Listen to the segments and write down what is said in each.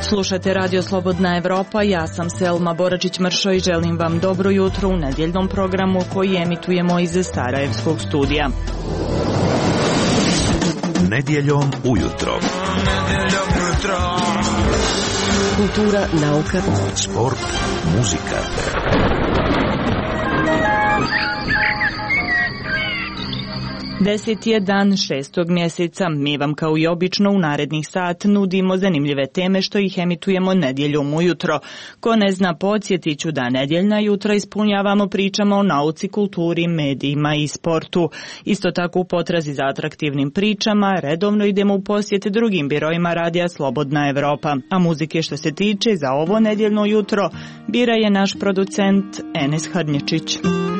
Slušate Radio Slobodna Evropa, ja sam Selma Boračić-Mršo i želim vam dobro jutro u nedjeljnom programu koji emitujemo iz Sarajevskog studija. Nedjeljom ujutro. Kultura, nauka, sport, muzika. 10. je dan 6. mjeseca. Mi vam kao i obično u narednih sat nudimo zanimljive teme što ih emitujemo nedjeljom ujutro. Ko ne zna, podsjetit ću da nedjeljna jutra ispunjavamo pričama o nauci, kulturi, medijima i sportu. Isto tako u potrazi za atraktivnim pričama redovno idemo u posjet drugim birojima radija Slobodna Evropa. A muzike što se tiče za ovo nedjeljno jutro bira je naš producent Enes Hrnječić.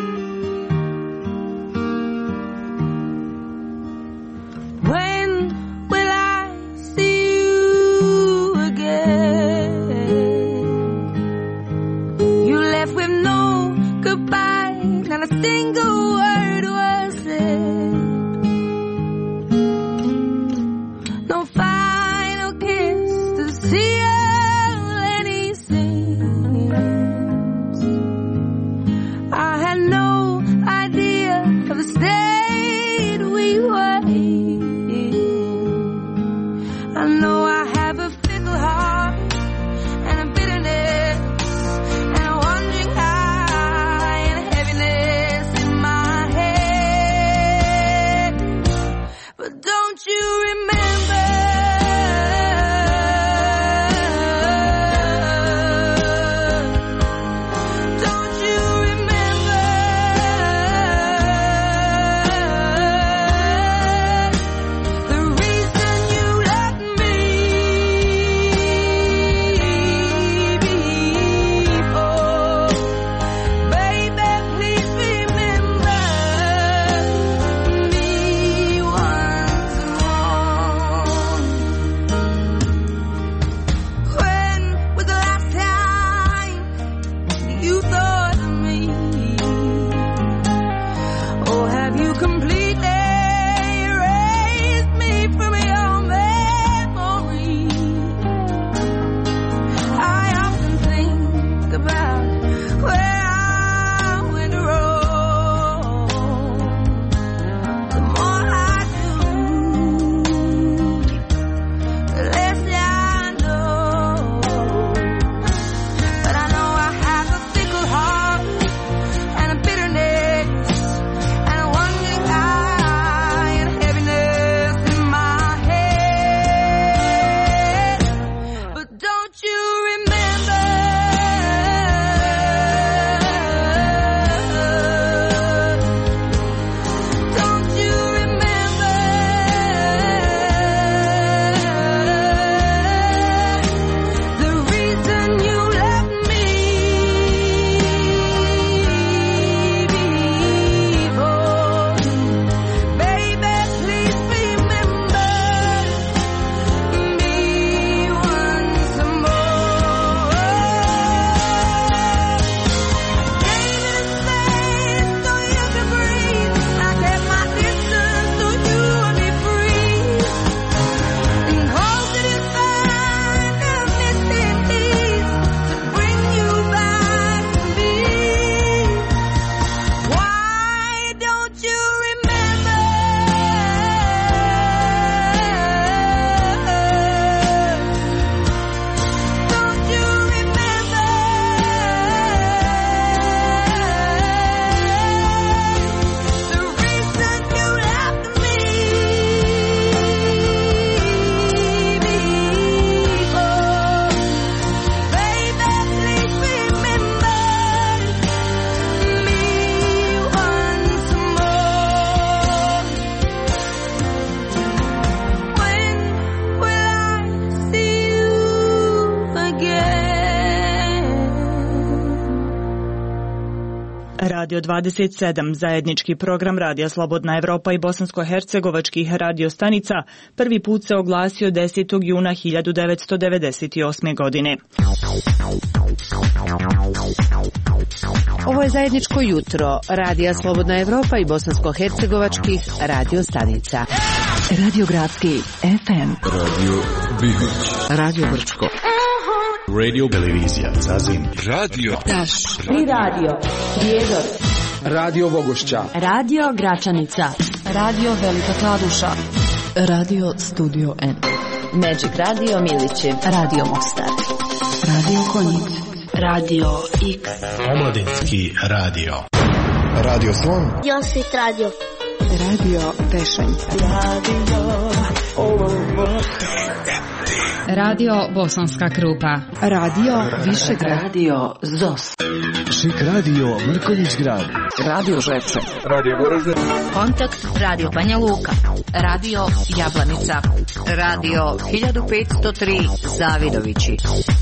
Radio 27, zajednički program Radija Slobodna Evropa i bosansko-hercegovačkih radio stanica, prvi put se oglasio 10. juna 1998. godine. Ovo je zajedničko jutro Radija Slobodna Evropa i bosansko-hercegovačkih radio stanica. Radio Gradski FM, Radio Bihać, Radio Brčko, Radio televizija Zazin. Radio Taš. Tri radio. Prijedor. Radio Vogošća. Radio Gračanica. Radio Velika Kladuša. Radio Studio N. Magic Radio Milići. Radio Mostar. Radio Konjic. Radio X. Omladinski radio. Radio Slon. Josit Radio. Radio Tešanj. Radio Bosanska Krupa. Radio Višegrad. Radio ZOS. Šik radio Mrkonjić Grad. Radio Žepče. Radio Goražde. Kontakt Radio Banja Luka. Radio Jablanica. Radio 1503 Zavidovići.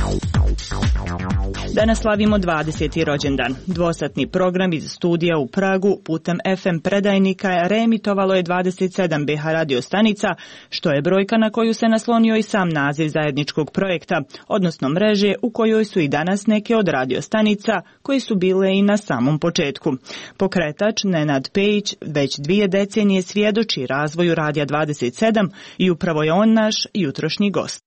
Danas slavimo 20. rođendan. Dvosatni program iz studija u Pragu putem FM predajnika reemitovalo je 27 BH radio stanica, što je brojka na koju se naslonio i sam naziv zajedničkog projekta, odnosno mreže u kojoj su i danas neke od radio stanica koje su bile i na samom početku. Pokretač Nenad Pejić već 2 decenije svjedoči razvoju Radija 27 i upravo je on naš jutrošnji gost.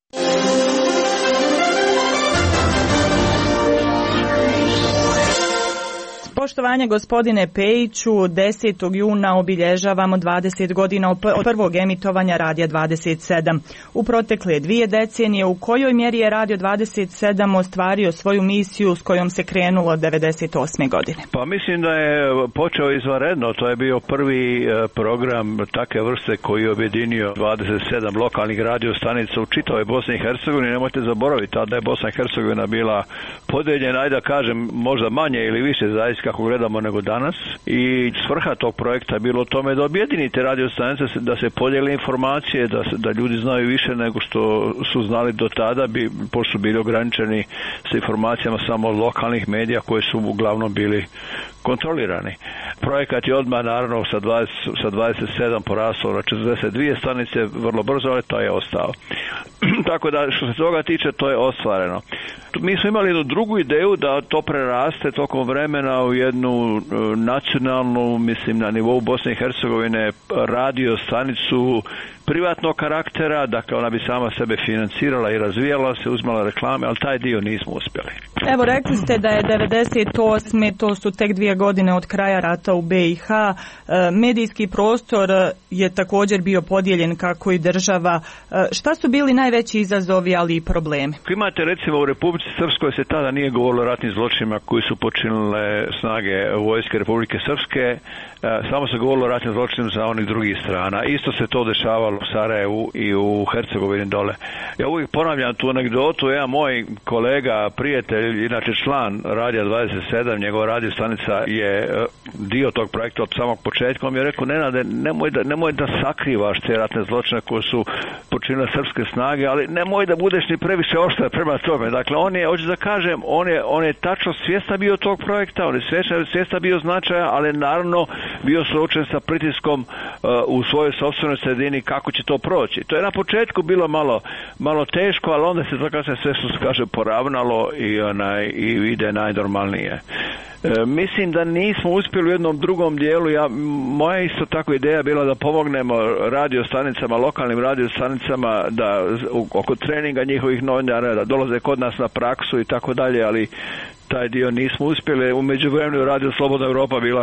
Poštovanje gospodine Pejiću, 10. juna obilježavamo 20 godina od prvog emitovanja Radija 27. U protekle 2 decenije, u kojoj mjeri je Radio 27 ostvario svoju misiju s kojom se krenulo 98. godine? Pa mislim da je počeo izvanredno. To je bio prvi program takve vrste koji je objedinio 27 lokalnih radio stanica u čitavoj Bosni i Hercegovini. Nemojte zaboraviti, tada je Bosna i Hercegovina bila podeljena, ajde da kažem, možda manje ili više zaista kako gledamo nego danas, i svrha tog projekta je bilo tome da objedinite radio stanice, da se podijele informacije, da ljudi znaju više nego što su znali do tada, pošto su bili ograničeni sa informacijama samo od lokalnih medija koji su uglavnom bili kontrolirani. Projekat je odmah naravno sa 27 poraslo na 42 stanice vrlo brzo, ali to je ostao. Tako da što se toga tiče, to je ostvareno. Mi smo imali jednu drugu ideju da to preraste tokom vremena u jednu nacionalnu, mislim na nivou Bosne i Hercegovine, radio stanicu privatnog karaktera, dakle ona bi sama sebe financirala i razvijala se, uzmala reklame, ali taj dio nismo uspjeli. Evo, rekli ste da je 98. to su tek 2 godine od kraja rata u BiH. Medijski prostor je također bio podijeljen kako i država. Šta su bili najveći izazovi, ali i problemi? Imate recimo u Republici Srpskoj se tada nije govorilo o ratnim zločinima koji su počinile snage vojske Republike Srpske, samo se govorilo o ratnim zločinima za onih drugih strana. Isto se to dešavalo u Sarajevu i u Hercegovini dole. Ja uvijek ponavljam tu anegdotu, jedan moj kolega, prijatelj, inače član Radija 27, njegova radio stanica je dio tog projekta od samog početka. On mi je rekao, Nenade, nemoj da sakrivaš te ratne zločine koje su počinile srpske snage, ali nemoj da budeš ni previše oštar prema tome. Dakle, hoću da kažem, on je tačno svjestan bio tog projekta, on je svjestan bio značaja, ali naravno bio suočen sa pritiskom u svojoj sopstvenoj sredini kako će to proći. To je na početku bilo malo teško, ali onda se sve što se kaže poravnalo i ide najnormalnije. Mislim da nismo uspjeli u jednom drugom dijelu. Moja isto tako ideja bila da pomognemo radiostanicama, lokalnim radiostanicama, da oko treninga njihovih novinara, da dolaze kod nas na praksu i tako dalje, ali taj dio nismo uspjeli. U međuvremenu Radio Slobodna Europa bila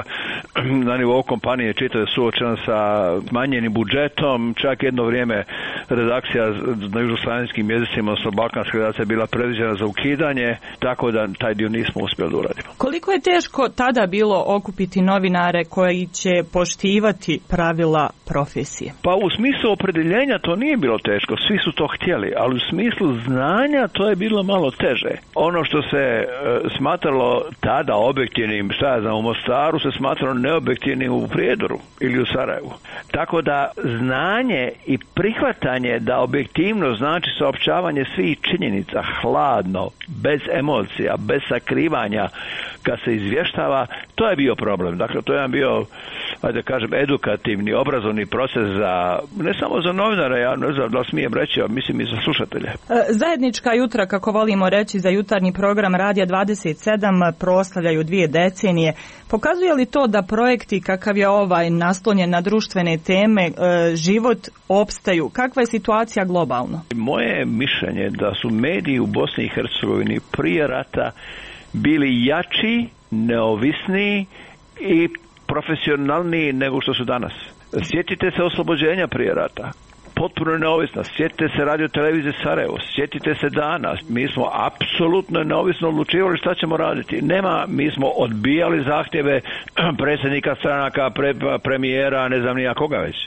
na nivou kompanije čitave suočena sa manjenim budžetom, čak jedno vrijeme redakcija na južnoslavenskim jezicima, odnosno balkanska redakcija bila predviđena za ukidanje, tako da taj dio nismo uspjeli da uradimo. Koliko je teško tada bilo okupiti novinare koji će poštivati pravila profesije? Pa u smislu opredjeljenja to nije bilo teško, svi su to htjeli, ali u smislu znanja to je bilo malo teže. Ono što se smatralo tada objektivnim, u Mostaru se smatralo neobjektivnim u Prijedoru ili u Sarajevu. Tako da znanje i prihvatanje da objektivno znači saopćavanje svih činjenica, hladno, bez emocija, bez sakrivanja kad se izvještava, to je bio problem. Dakle, to je bio ajde kažem, edukativni, obrazovni proces za, ne samo za novinare, ja ne znam da li smijem reći, a mislim i za slušatelje. Zajednička jutra, kako volimo reći, za jutarnji program Radija 27 proslavljaju 2 decenije. Pokazuje li to da projekti kakav je ovaj naslonjen na društvene teme, život opstaju? Kakva je situacija globalno? Moje mišljenje da su mediji u Bosni i Hercegovini prije rata bili jači, neovisniji i profesionalniji nego što su danas. Sjetite se oslobođenja prije rata. Potpuno neovisna. Sjetite se Radio televizije Sarajevo. Sjetite se danas. Mi smo apsolutno neovisno odlučivali šta ćemo raditi. Mi smo odbijali zahtjeve predsjednika stranaka, premijera, ne znam ni ja koga već.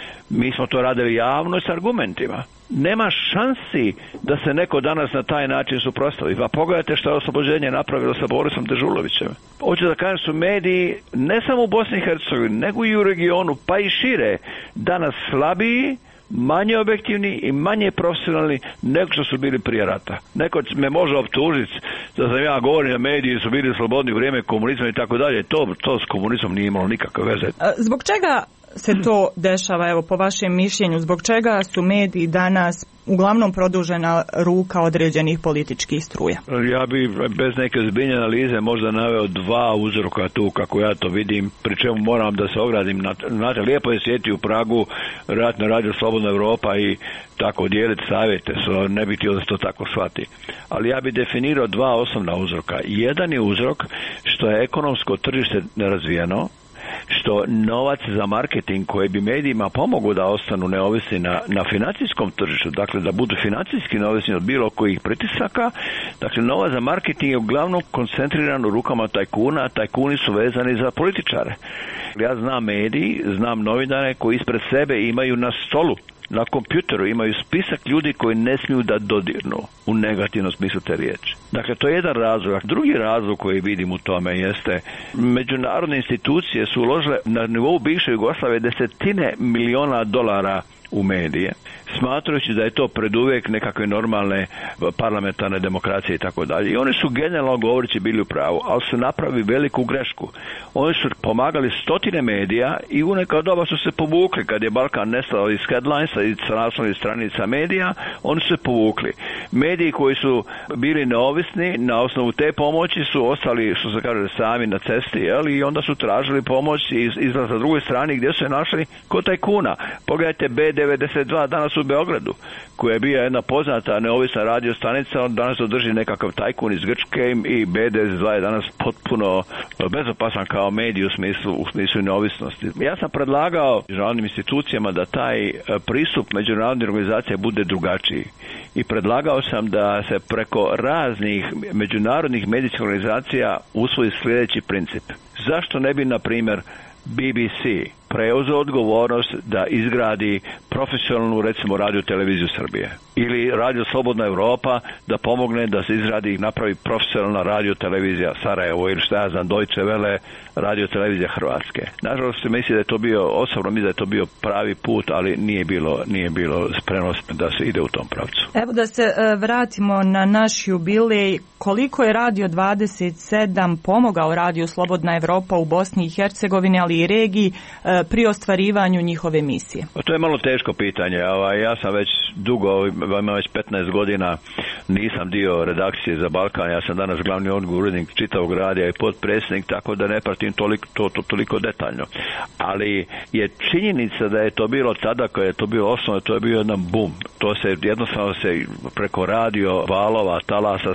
Mi smo to radili javno s argumentima. Nema šansi da se neko danas na taj način suprotstavi. Pa pogledajte što je oslobođenje napravilo sa Borisom Dežulovićem. Hoću da kažem su mediji ne samo u Bosni i Hercegovini, nego i u regionu, pa i šire, danas slabiji, manje objektivni i manje profesionalni nego što su bili prije rata. Neko me može optužiti da sam ja govorim da mediji su bili slobodni u vrijeme komunizma i tako dalje. To s komunizmom nije imalo nikakve veze. Zbog čega se to dešava, evo, po vašem mišljenju? Zbog čega su mediji danas uglavnom produžena ruka određenih političkih struja? Ja bi bez neke ozbiljne analize možda naveo 2 uzroka tu kako ja to vidim, pri čemu moram da se ogradim. Znate, lijepo je sjeti u Pragu, vjerojatno Radio Slobodna Europa i tako dijeliti savjete, ne bi htio da se to tako shvati. Ali ja bi definirao 2 osnovna uzroka. Jedan je uzrok što je ekonomsko tržište nerazvijeno, što novac za marketing koji bi medijima pomogao da ostanu neovisni na financijskom tržištu, dakle da budu financijski neovisni od bilo kojih pritisaka, dakle novac za marketing je uglavnom koncentriran u rukama tajkuna, tajkuni su vezani za političare. Ja znam mediji, znam novinare koji ispred sebe imaju na stolu, na kompjuteru imaju spisak ljudi koji ne smiju da dodirnu u negativnom smislu te riječi. Dakle, to je jedan razlog. Drugi razlog koji vidim u tome jeste međunarodne institucije su uložile na nivou bivše Jugoslavije $10 miliona u medije, smatrajući da je to preduvijek nekakve normalne parlamentarne demokracije i tako dalje. I oni su generalno govoreći bili u pravu, ali su napravili veliku grešku. Oni su pomagali 100 medija i u neka doba su se povukli. Kad je Balkan nestao iz headlinesa i sa naslovnih stranica medija, oni su se povukli. Mediji koji su bili neovisni na osnovu te pomoći su ostali, što se kaže, sami na cesti, i onda su tražili pomoć izlaz na drugoj strani gdje su je našli kod tajkuna. Pogledajte B92 danas u Beogradu, koja je bila jedna poznata neovisna radio stanica, on danas održi nekakav tajkun iz Grčke i B92 je danas potpuno bezopasan kao medij u smislu neovisnosti. Ja sam predlagao međunarodnim institucijama da taj pristup međunarodnih organizacija bude drugačiji. I predlagao sam da se preko raznih međunarodnih medijskih organizacija usvoji sljedeći princip. Zašto ne bi, na primjer, BBC preuzeo odgovornost da izgradi profesionalnu, recimo, radio televiziju Srbije, ili Radio Slobodna Europa da pomogne da se izradi i napravi profesionalna radio televizija Sarajevo, ili šta ja znam, Deutsche Welle, radio televizija Hrvatske. Nažalost, mislim da je to bio, osobno mislim da je to bio pravi put, ali nije bilo spremnost da se ide u tom pravcu. Evo da se vratimo na naš jubilej. Koliko je Radio 27 pomogao Radio Slobodna Europa u Bosni i Hercegovini, ali i regiji, pri ostvarivanju njihove misije? To je malo teško pitanje. Ja sam već dugo, imam već 15 godina, nisam dio redakcije za Balkan, ja sam danas glavni urednik čitavog radija i potpredsjednik, tako da ne pratim toliko detaljno. Ali je činjenica da je to bilo tada kada je to bilo osnovno, to je bio jedan bum. To se jednostavno preko radio valova, talasa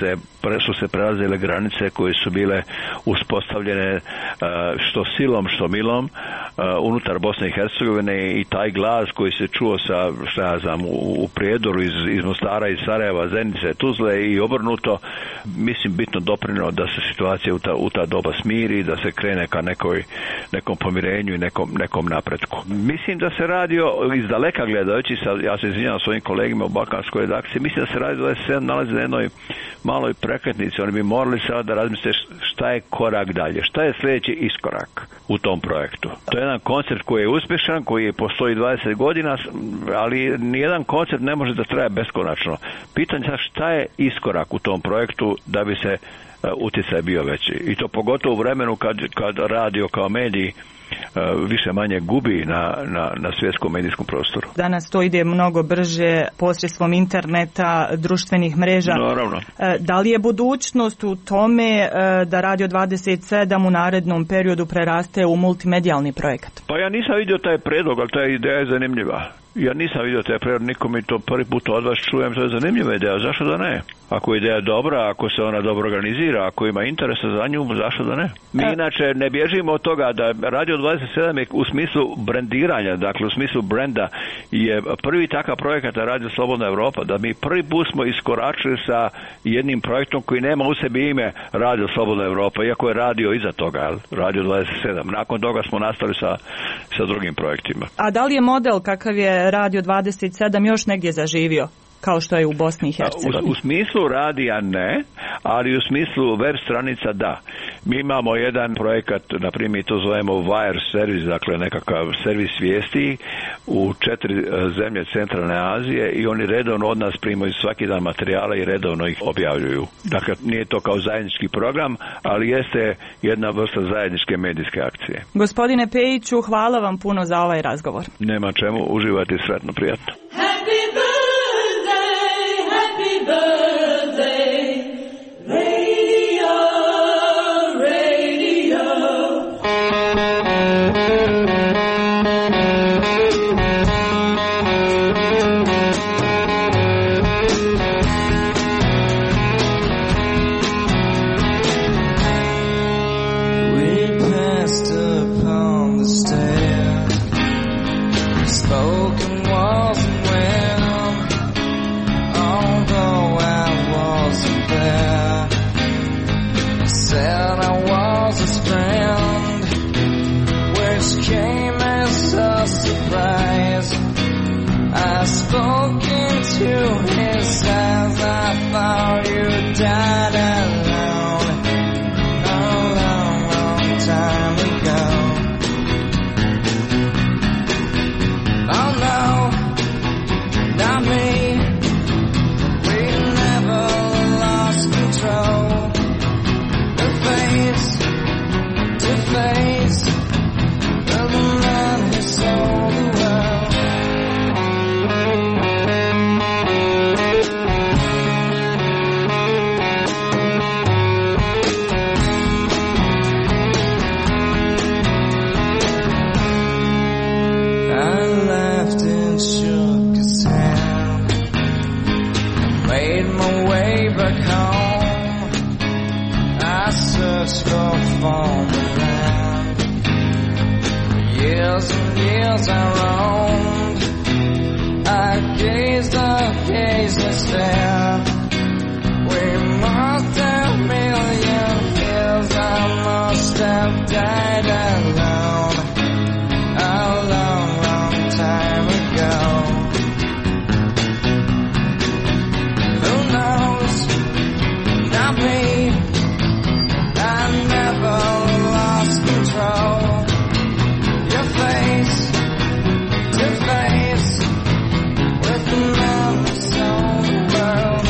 su se prelazile granice koje su bile uspostavljene što silom, što milom unutar Bosne i Hercegovine, i taj glas koji se čuo u Prijedoru iz Mostara, iz Sarajeva, Zenice, Tuzle i obrnuto, mislim bitno doprinio da se situacija u ta doba smiri, da se krene ka nekom pomirenju i nekom napretku. Mislim da se radio iz daleka gledajući, ja se izvinjavam svojim kolegima u balkanskoj redakciji, mislim da se radio da se nalazi na jednoj maloj prekretnici. Oni bi morali sada da razmisle šta je korak dalje, šta je sljedeći iskorak u tom projektu. To je jedan koncept koji je uspješan, koji postoji 20 godina, ali nijedan koncept ne može da traje beskonačno. Pitanje je šta je iskorak u tom projektu da bi se utjecaj bio veći. I to pogotovo u vremenu kad radio kao medij više manje gubi na svjetskom medijskom prostoru. Danas to ide mnogo brže posredstvom interneta, društvenih mreža. Naravno. Da li je budućnost u tome da Radio 27 u narednom periodu preraste u multimedijalni projekat? Pa ja nisam vidio taj predlog, ali ta ideja je zanimljiva. Ja nisam vidio taj predlog, niko mi to prvi put od vas čujem, to je zanimljiva ideja, zašto da ne? Ako je ideja dobra, ako se ona dobro organizira, ako ima interesa za nju, zašto da ne? Mi inače ne bježimo od toga da Radio 27 je u smislu brandiranja, dakle u smislu brenda, je prvi takav projekat na Radio Slobodna Evropa, da mi prvi put smo iskoračili sa jednim projektom koji nema u sebi ime Radio Slobodna Evropa, iako je radio iza toga, Radio 27. Nakon toga smo nastavili sa drugim projektima. A da li je model kakav je Radio 27 još negdje zaživio, kao što je u Bosni i Hercegovini? U smislu radija ne, ali u smislu web stranica da. Mi imamo jedan projekat, na primjer to zovemo Wire Service, dakle nekakav servis vijesti u 4 zemlje centralne Azije i oni redovno od nas primaju svaki dan materijala i redovno ih objavljuju. Dakle, nije to kao zajednički program, ali jeste jedna vrsta zajedničke medijske akcije. Gospodine Pejiću, hvala vam puno za ovaj razgovor. Nema čemu, uživati, sretno, prijatno. Happy birthday, happy birthday, radio, radio. We passed upon the stair, spoken walls and wind, although I wasn't there. I said I was his friend, which came as a surprise. I spoke into his eyes, I thought you died alone a long, long time ago. Oh no, not me. We never lost control. Face to face with the man who sold the world. I laughed and shook his hand. I made my way back home. I searched for farmland. Years and years I roamed. I gazed and stared. We must have million years. I must have died alone a long, long time ago. Who knows? Not me. I never lost control. Your face to face with the man who sold the world.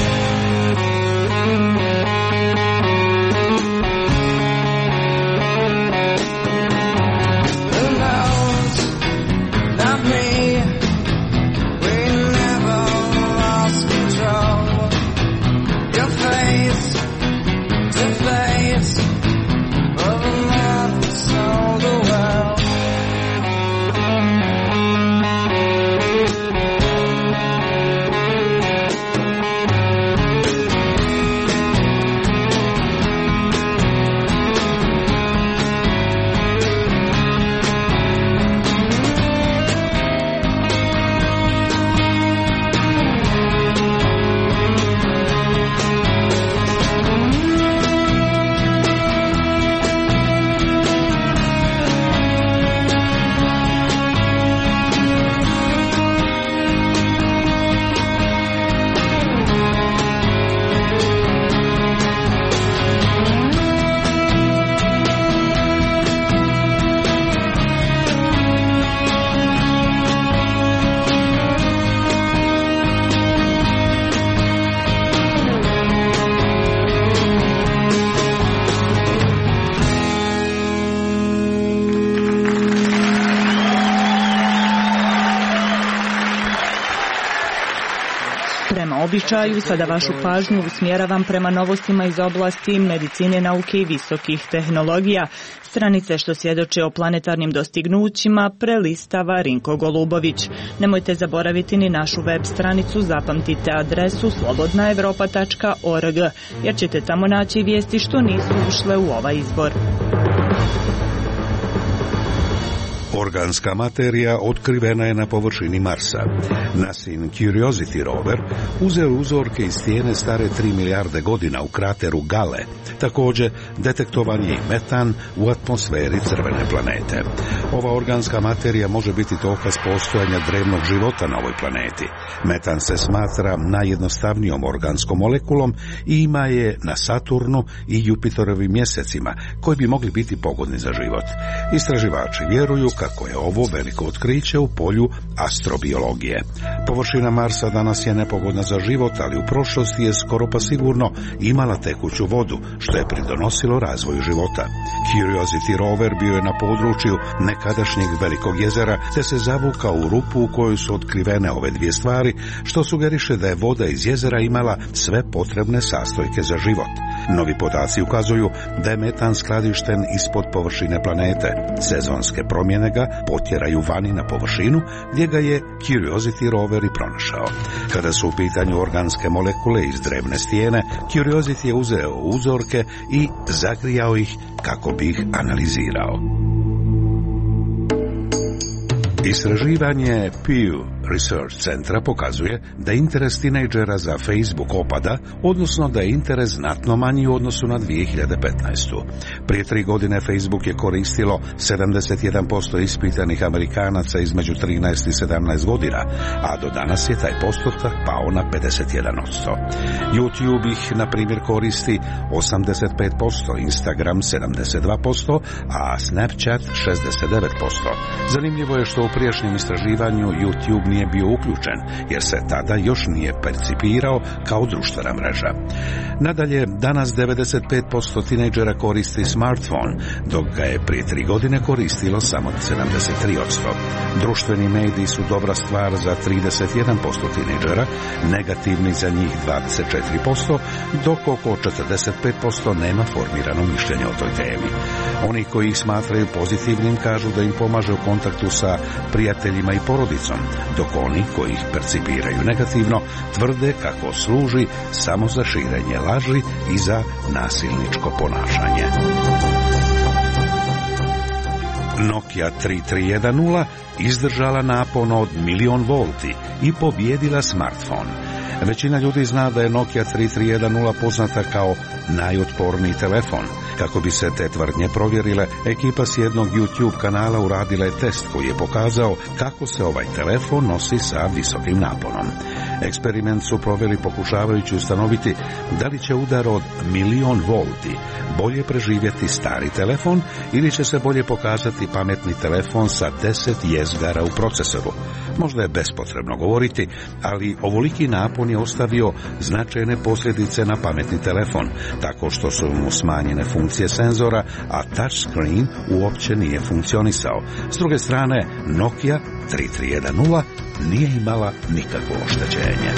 običaju, sada vašu pažnju usmjeravam prema novostima iz oblasti medicine, nauke i visokih tehnologija. Stranice što svjedoče o planetarnim dostignućima prelistava Rinko Golubović. Nemojte zaboraviti ni našu web stranicu, zapamtite adresu slobodnaevropa.org, jer ćete tamo naći vijesti što nisu ušle u ovaj izbor. Organska materija otkrivena je na površini Marsa. NASIN Curiosity rover uzeo uzorke iz stijene stare 3 milijarde godina u krateru Gale. Također, detektovan je i metan u atmosferi crvene planete. Ova organska materija može biti dokaz postojanja drevnog života na ovoj planeti. Metan se smatra najjednostavnijom organskom molekulom i ima je na Saturnu i Jupiterovim mjesecima, koji bi mogli biti pogodni za život. Istraživači vjeruju kako je ovo veliko otkriće u polju astrobiologije. Površina Marsa danas je nepogodna za život, ali u prošlosti je skoro pa sigurno imala tekuću vodu, što je pridonosilo razvoju života. Curiosity rover bio je na području nekadašnjeg velikog jezera, te se zavukao u rupu u kojoj su otkrivene ove dvije stvari, što sugeriše da je voda iz jezera imala sve potrebne sastojke za život. Novi podaci ukazuju da je metan skladišten ispod površine planete. Sezonske promjene ga potjeraju vani na površinu, gdje ga je Curiosity rover i pronašao. Kada su u pitanju organske molekule iz drevne stijene, Curiosity je uzeo uzorke i zagrijao ih kako bi ih analizirao. Istraživanje Pew Research centra pokazuje da interes tinejdžera za Facebook opada, odnosno da je interes znatno manji u odnosu na 2015. Prije 3 godine Facebook je koristilo 71% ispitanih Amerikanaca između 13 i 17 godina, a do danas je taj postotak pao na 51%. YouTube ih, na primjer, koristi 85%, Instagram 72%, a Snapchat 69%. Zanimljivo je što u prijašnjem istraživanju YouTube nije bio uključen, jer se tada još nije percipirao kao društvena mreža. Nadalje, danas 95% tinejdžera koristi smartphone, dok ga je prije 3 godine koristilo samo 73%. Društveni mediji su dobra stvar za 31% tinejdžera, negativni za njih 24%, dok oko 45% nema formirano mišljenje o toj temi. Oni koji ih smatraju pozitivnim kažu da im pomaže u kontaktu sa prijateljima i porodicom, dok oni koji ih percipiraju negativno tvrde kako služi samo za širenje laži i za nasilničko ponašanje. Nokia 3310 izdržala napon od 1.000.000 volti i pobijedila smartphone. Većina ljudi zna da je Nokia 3310 poznata kao najotporniji telefon. Kako bi se te tvrdnje provjerile, ekipa s jednog YouTube kanala uradila je test koji je pokazao kako se ovaj telefon nosi sa visokim naponom. Eksperiment su proveli pokušavajući ustanoviti da li će udar od 1.000.000 volti bolje preživjeti stari telefon ili će se bolje pokazati pametni telefon sa 10 jezgara u procesoru. Možda je bespotrebno govoriti, ali ovoliki napon je ostavio značajne posljedice na pametni telefon, tako što su mu smanjene funkcije senzora, a touchscreen uopće nije funkcionisao. S druge strane, Nokia 3310 nije imala nikakvo oštećenje.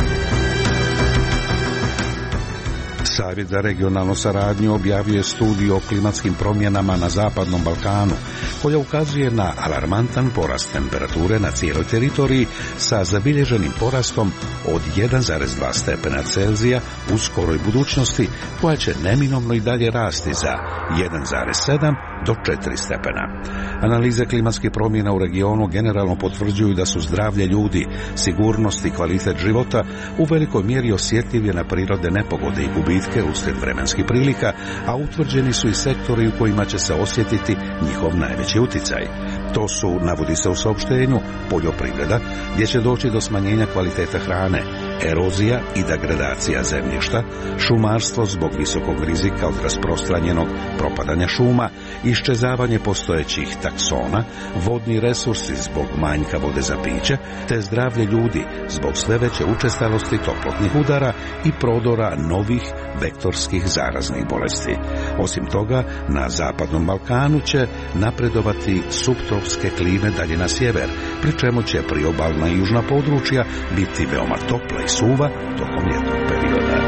Savjet za regionalnu saradnju objavio studiju o klimatskim promjenama na Zapadnom Balkanu, koja ukazuje na alarmantan porast temperature na cijeloj teritoriji sa zabilježenim porastom od 1,2 stepena Celzija u skoroj budućnosti, koja će neminovno i dalje rasti za 1,7 do 4 stepena. Analize klimatskih promjena u regionu generalno potvrđuju da su zdravlje ljudi, sigurnost i kvalitet života u velikoj mjeri osjetljivi na prirodne nepogode i gubitke uslijed vremenskih prilika, a utvrđeni su i sektori u kojima će se osjetiti njihov najveći utjecaj. To su, navodi se u saopštenju, poljoprivreda, gdje će doći do smanjenja kvalitete hrane, erozija i degradacija zemljišta, šumarstvo zbog visokog rizika od rasprostranjenog propadanja šuma, iščezavanje postojećih taksona, vodni resursi zbog manjka vode za piće, te zdravlje ljudi zbog sve veće učestalosti toplotnih udara i prodora novih vektorskih zaraznih bolesti. Osim toga, na Zapadnom Balkanu će napredovati subtropske klime dalje na sjever, pri čemu će priobalna i južna područja biti veoma topla i suva tokom ljetnog perioda.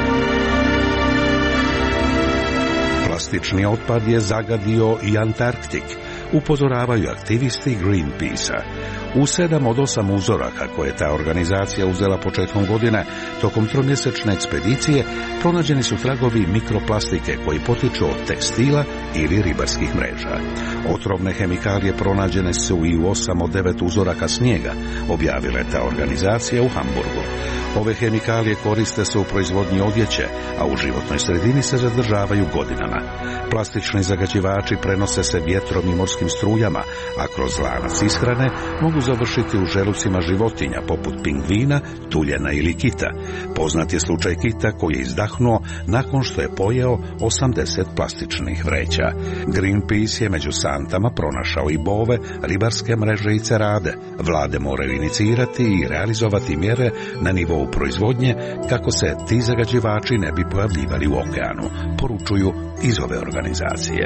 Plastični otpad je zagadio i Antarktik, upozoravaju aktivisti Greenpeace-a. U 7 od 8 uzoraka koje je ta organizacija uzela početkom godine, tokom tromjesečne ekspedicije, pronađeni su tragovi mikroplastike koji potiču od tekstila ili ribarskih mreža. Otrovne hemikalije pronađene su i u 8 od 9 uzoraka snijega, objavila je ta organizacija u Hamburgu. Ove hemikalije koriste se u proizvodnji odjeće, a u životnoj sredini se zadržavaju godinama. Plastični zagađivači prenose se vjetrom i morskim strujama, a kroz lanac ishrane mogu završiti u želucima životinja poput pingvina, tuljena ili kita. Poznat je slučaj kita koji je izdahnuo nakon što je pojeo 80 plastičnih vreća. Greenpeace je među santama pronašao i bove, ribarske mreže i cerade. Vlade moraju inicirati i realizovati mjere na nivou proizvodnje kako se ti zagađivači ne bi pojavljivali u okeanu, poručuju iz ove organizacije.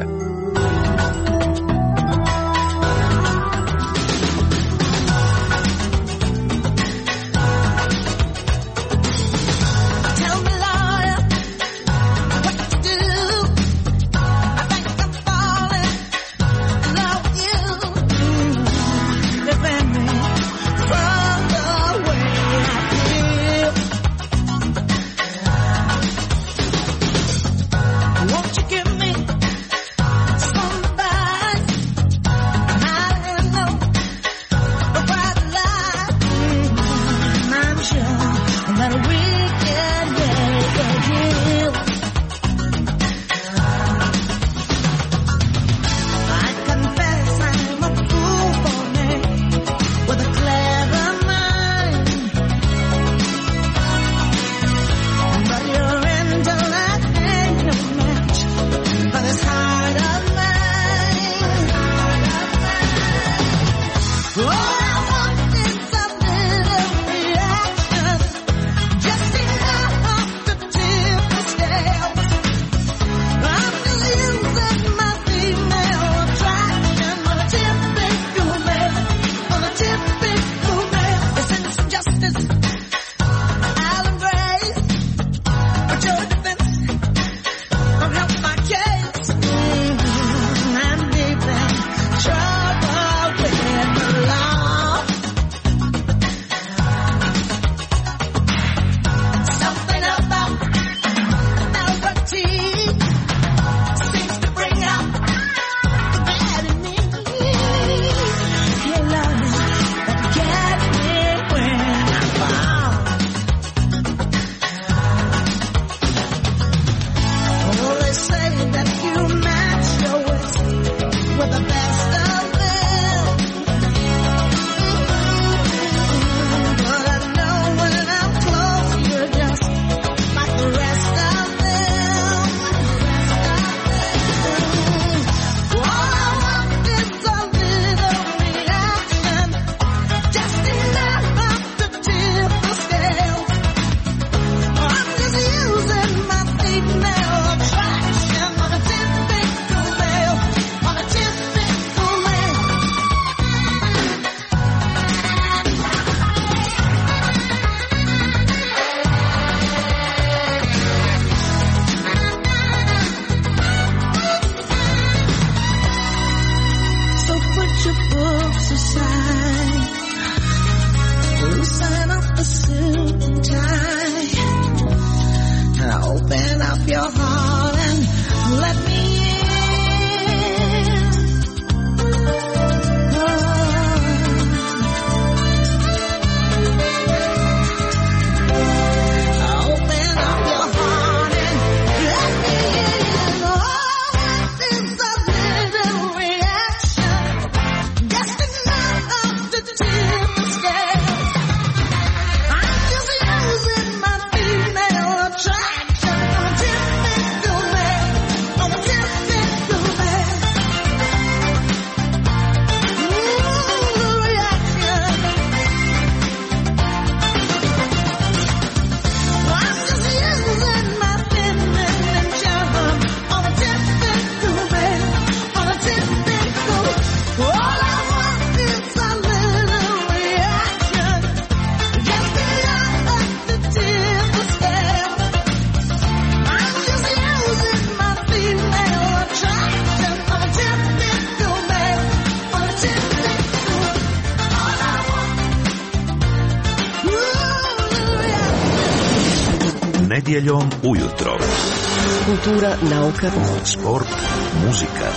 Nedjeljom ujutro. Kultura, nauka, sport, muzika.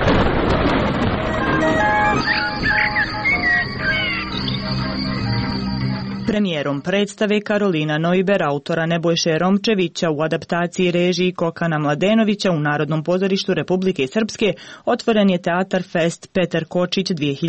Premijerom predstave Karolina Neuber, autora Nebojše Romčevića u adaptaciji režiji Kokana Mladenovića u Narodnom pozorištu Republike Srpske otvoren je Teatar Fest Petar Kočić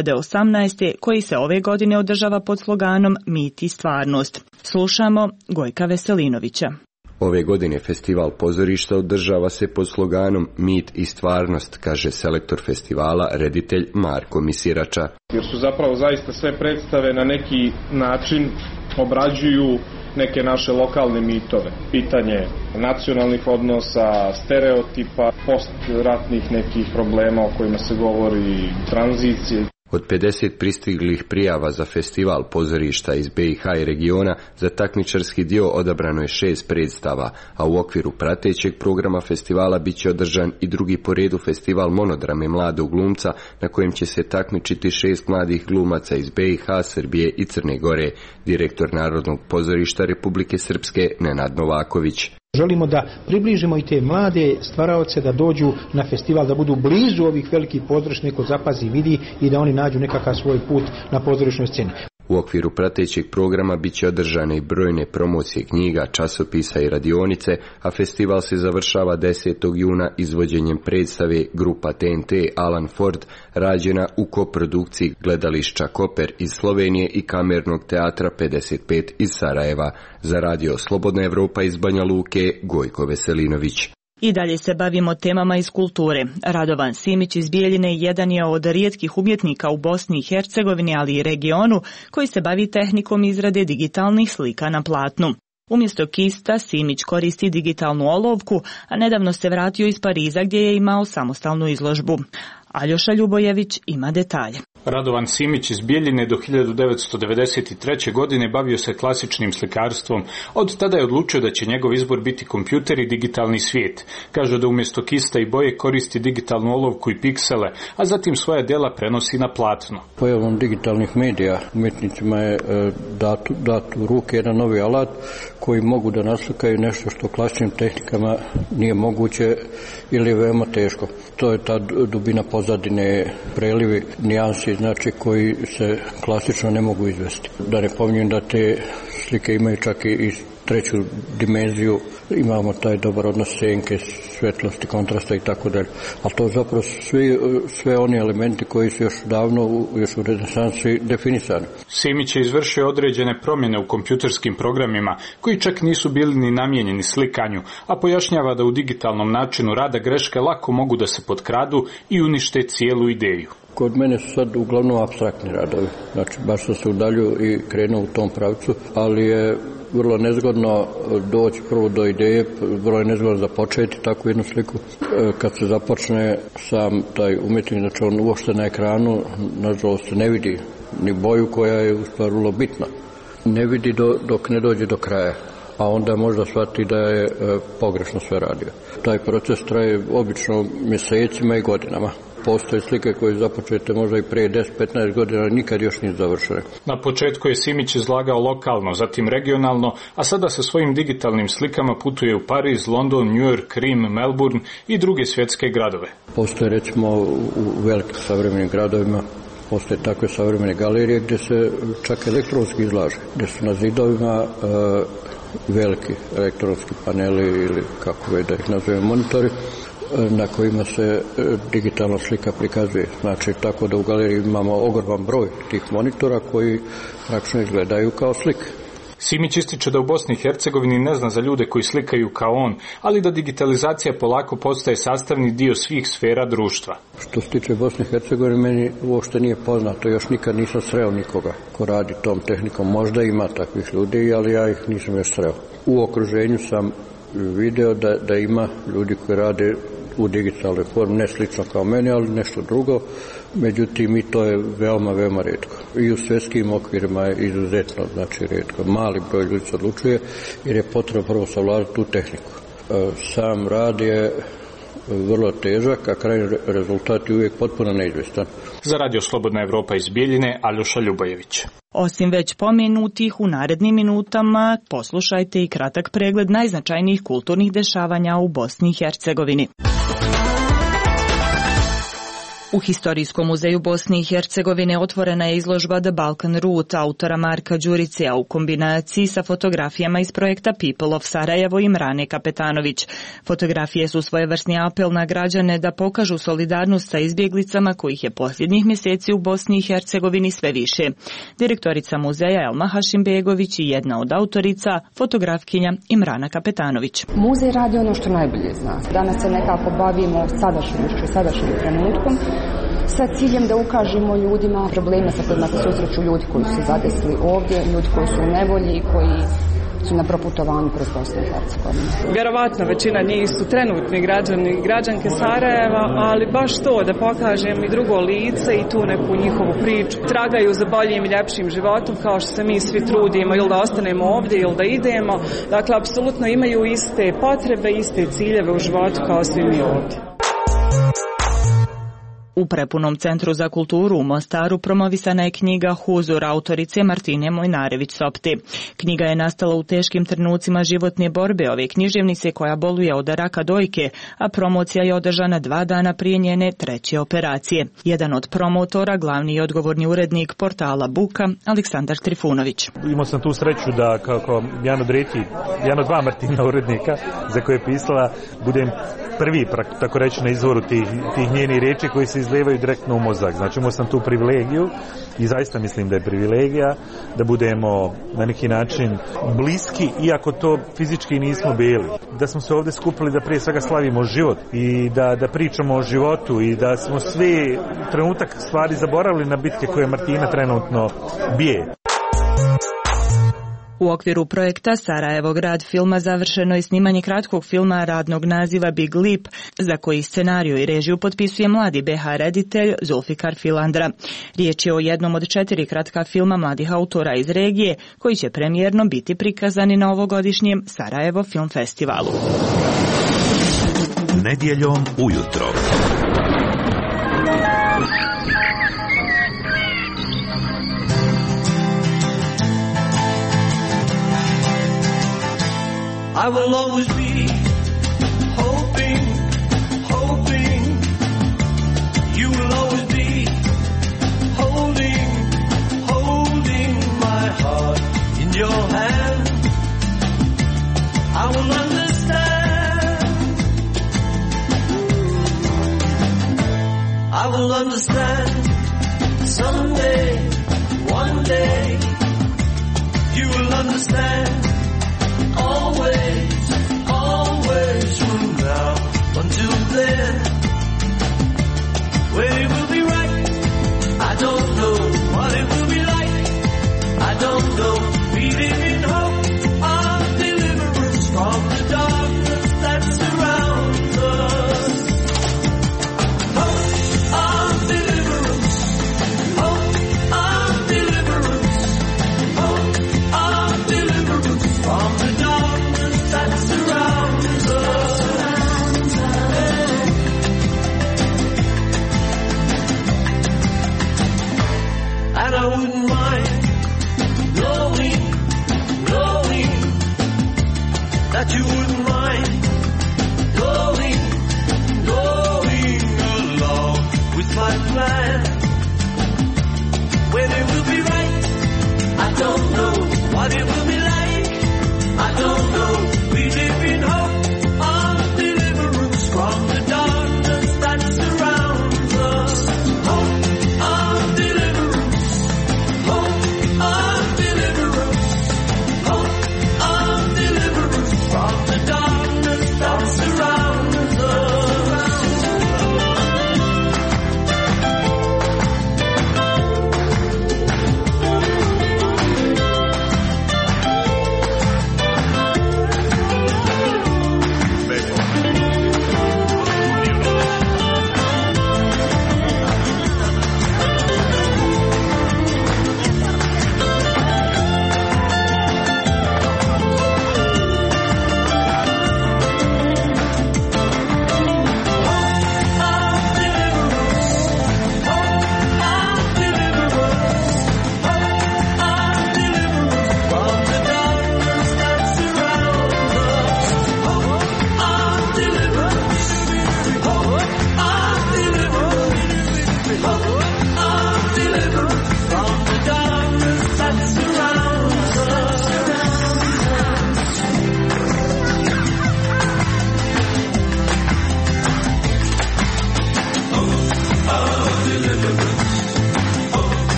2018. koji se ove godine održava pod sloganom Mit i stvarnost. Slušamo Gojka Veselinovića. Ove godine festival pozorišta održava se pod sloganom Mit i stvarnost, kaže selektor festivala, reditelj Marko Misirača. Jer su zapravo zaista sve predstave na neki način obrađuju neke naše lokalne mitove. Pitanje nacionalnih odnosa, stereotipa, postratnih nekih problema o kojima se govori, tranzicije. Od 50 pristiglih prijava za festival pozorišta iz BiH i regiona za takmičarski dio odabrano je 6 predstava, a u okviru pratećeg programa festivala bit će održan i drugi po redu festival monodrame mladog glumca na kojem će se takmičiti 6 mladih glumaca iz BiH, Srbije i Crne Gore, direktor Narodnog pozorišta Republike Srpske Nenad Novaković. Želimo da približimo i te mlade stvaraoce da dođu na festival, da budu blizu ovih velikih pozorišta, neko zapazi, vidi i da oni nađu nekakav svoj put na pozorišnoj sceni. U okviru pratećeg programa bit će održane i brojne promocije knjiga, časopisa i radionice, a festival se završava 10. juna izvođenjem predstave grupa TNT Alan Ford, rađena u koprodukciji gledališća Koper iz Slovenije i Kamernog teatra 55 iz Sarajeva. Za radio Slobodna Evropa iz Banja Luke, Gojko Veselinović. I dalje se bavimo temama iz kulture. Radovan Simić iz Bijeljine jedan je od rijetkih umjetnika u Bosni i Hercegovini, ali i regionu, koji se bavi tehnikom izrade digitalnih slika na platnu. Umjesto kista, Simić koristi digitalnu olovku, a nedavno se vratio iz Pariza gdje je imao samostalnu izložbu. Aljoša Ljubojević ima detalje. Radovan Simić iz Bijeljine do 1993. godine bavio se klasičnim slikarstvom. Od tada je odlučio da će njegov izbor biti kompjuter i digitalni svijet. Kaže da umjesto kista i boje koristi digitalnu olovku i piksele, a zatim svoja djela prenosi na platno. Pojavom digitalnih medija umjetnicima je dat u ruke jedan novi alat koji mogu da naslikaju nešto što klasičnim tehnikama nije moguće ili je veoma teško. To je ta dubina pozadine, prelivi, nijansi, znači koji se klasično ne mogu izvesti. Da ne pominjem da te slike imaju čak i treću dimenziju, imamo taj dobar odnos senke, svetlosti, kontrasta i tako dalje. A to zapravo sve oni elementi koji su još davno, još u renesansi definisani. Simić je izvršio određene promjene u kompjuterskim programima koji čak nisu bili ni namijenjeni slikanju, a pojašnjava da u digitalnom načinu rada greške lako mogu da se potkradu i unište cijelu ideju. Kod mene su sad uglavnom apstraktni radovi, znači baš sam se udaljio i krenuo u tom pravcu, ali je vrlo nezgodno doći prvo do ideje, vrlo je nezgodno započeti takvu jednu sliku. Kad se započne sam taj umjetnik, znači on uopšte na ekranu, nažalost ne vidi ni boju koja je u stvari vrlo bitna. Ne vidi dok ne dođe do kraja, a onda možda shvati da je pogrešno sve radio. Taj proces traje obično mjesecima i godinama. Postoje slike koje započete možda i prije 10-15 godina, nikad još nisu završene. Na početku je Simić izlagao lokalno, zatim regionalno, a sada sa svojim digitalnim slikama putuje u Pariz, London, New York, Rim, Melbourne i druge svjetske gradove. Postoje recimo u velikim savremenim gradovima, postoje takve savremene galerije gdje se čak elektronski izlaže, gdje su na zidovima veliki elektronski paneli ili kako da ih nazovemo monitori, na kojima se digitalna slika prikazuje. Znači tako da u galeriji imamo ogroman broj tih monitora koji praktično izgledaju kao slike. Simić ističe da u Bosni i Hercegovini ne zna za ljude koji slikaju kao on, ali da digitalizacija polako postaje sastavni dio svih sfera društva. Što se tiče Bosne i Hercegovine, meni uopšte nije poznato, još nikad nisam sreo nikoga ko radi tom tehnikom. Možda ima takvih ljudi, ali ja ih nisam još sreo. U okruženju sam video da ima ljudi koji rade u digitalnoj formi, ne slično kao meni, ali nešto drugo. Međutim, i to je veoma, veoma rijetko. I u svjetskim okvirima je izuzetno, znači rijetko. Mali broj ljudi se odlučuje jer je potrebno prvo savladati tu tehniku. Sam rad je vrlo težak, a krajnji rezultat je uvijek potpuno neizvjestan. Za Radio Slobodna Evropa iz Bijeljine, Aljoša Ljubojević. Osim već pomenutih, u narednim minutama poslušajte i kratak pregled najznačajnijih kulturnih dešavanja u Bosni i Hercegovini. U Historijskom muzeju Bosne i Hercegovine otvorena je izložba The Balkan Route autora Marka Đurice, a u kombinaciji sa fotografijama iz projekta People of Sarajevo i Mrane Kapetanović. Fotografije su svojevrsni apel na građane da pokažu solidarnost sa izbjeglicama kojih je posljednjih mjeseci u Bosni i Hercegovini sve više. Direktorica muzeja Elma Hašimbegović i jedna od autorica, fotografkinja Imrana Kapetanović. Muzej radi ono što najbolje zna. Danas se nekako bavimo sadašnjošću i sadašnjim trenutkom, sa ciljem da ukažemo ljudima probleme sa kojima se susreću ljudi koji su se zadesili ovdje, ljudi koji su u nevolji i koji su na proputovanju kroz Bosnu i Hercegovinu. Vjerovatno većina njih su trenutni građani i građanke Sarajeva, ali baš to da pokažem i drugo lice i tu neku njihovu priču. Tragaju za boljim i ljepšim životom kao što se mi svi trudimo ili da ostanemo ovdje ili da idemo. Dakle, apsolutno imaju iste potrebe, iste ciljeve u životu kao svi mi ovdje. U Prepunom centru za kulturu u Mostaru promovisana je knjiga Huzur autorice Martine Mojnarević-Sopti. Knjiga je nastala u teškim trenucima životne borbe ove književnice koja boluje od raka dojke, a promocija je održana 2 dana prije njene 3. operacije. Jedan od promotora, glavni i odgovorni urednik portala Buka, Aleksandar Trifunović. Imao sam tu sreću da kako jedan od 2 Martina urednika za koje je pisala, budem prvi, tako reći, na izvoru tih njenih riječi koji se izlevaju direktno u mozak. Znači imao sam tu privilegiju i zaista mislim da je privilegija da budemo na neki način bliski, iako to fizički nismo bili. Da smo se ovdje skupili da prije svega slavimo život i da pričamo o životu i da smo svi trenutak stvari zaboravili na bitke koje Martina trenutno bije. U okviru projekta Sarajevo grad filma završeno je snimanje kratkog filma radnog naziva Big Leap, za koji scenariju i režiju potpisuje mladi BH reditelj Zulfikar Filandra. Riječ je o jednom od 4 kratka filma mladih autora iz regije, koji će premijerno biti prikazani na ovogodišnjem Sarajevo Film Festivalu. Nedjeljom ujutro. I will always be hoping, hoping. You will always be holding, holding my heart in your hand. I will understand. I will understand someday, one day. You will understand. Always, always from now until then. When it will be right, I don't know what it will be like. I don't know. We live in hope of deliverance from the darkness that surrounds us. Hope of deliverance. Hope of deliverance. Hope of deliverance from the darkness that surrounds us. And I wouldn't mind knowing that you wouldn't mind going along with my plan. When it will be right, I don't know what it will be like. I don't know. We live in hope of deliverance from the darkness that surrounds us. Hope of deliverance. Hope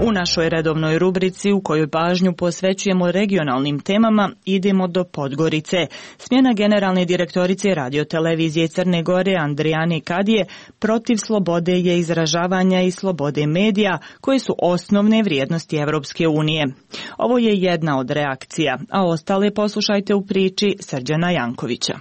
U našoj redovnoj rubrici u kojoj pažnju posvećujemo regionalnim temama idemo do Podgorice. Smjena generalne direktorice radiotelevizije Crne Gore Andrijane Kadije protiv slobode je izražavanja i slobode medija koje su osnovne vrijednosti Evropske unije. Ovo je jedna od reakcija, a ostale poslušajte u priči Srđana Jankovića.